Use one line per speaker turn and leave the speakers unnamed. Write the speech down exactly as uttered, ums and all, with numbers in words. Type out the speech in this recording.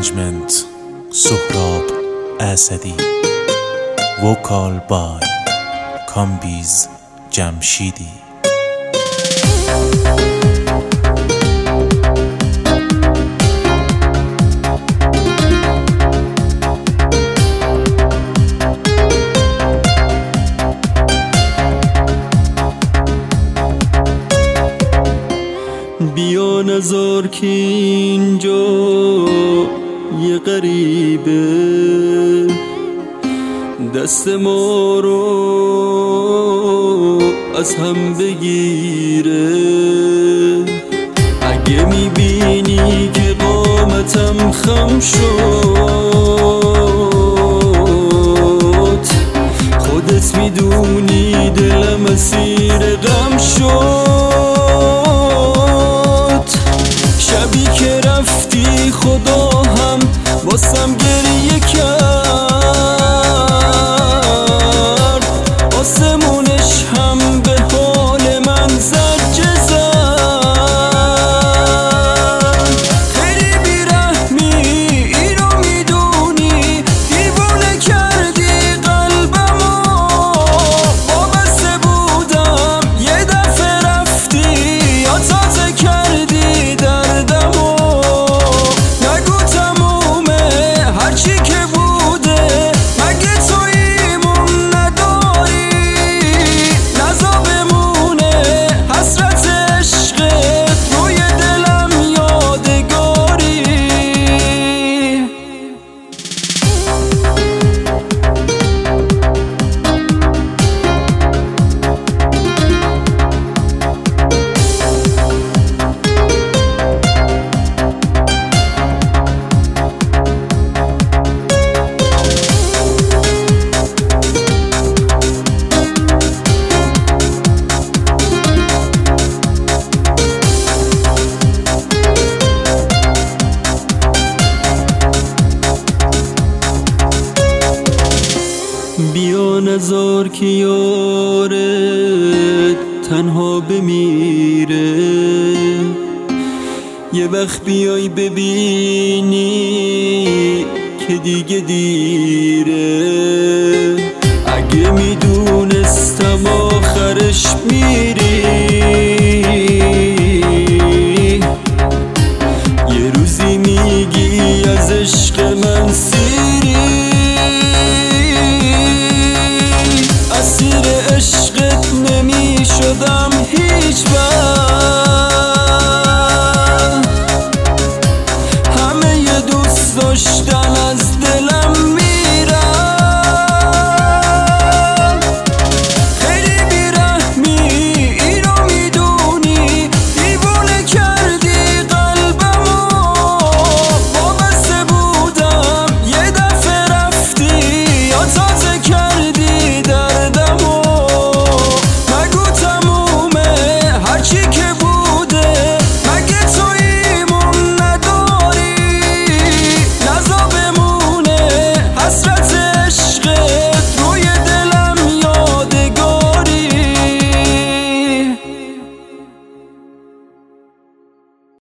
Arrangement Sohrab Asadi. Vocal by Kambiz Jamshidi.
بیا نذار که اینجا یه غریبه دست ما رو از هم بگیره. اگه میبینی که قامتم خم شد، خودت میدونی دلم اسیر غم شد. شبی که رفتی خدا هم واسم گریه کرد، آسمونش هم به حال من زجه زد. خیلی بیرحمی اینو میدونی، دیوونه کردی قلبمو. وابسته بودم یه دفعه رفتی یا تازه کردی دردمو. نگو تمومه هرچی که بوده، مگه توییمون نداری؟ نزا بمونه حسرت عشقت روی دلم یادگاری. بیا نذار که یارت تنها بمیره. یه وقت بیای ببینی که دیگه دیره. اگه میدونستم آخرش میری، یه روزی میگی از عشق من سیری. اسیر عشقت نمی شدم هیچ وقت،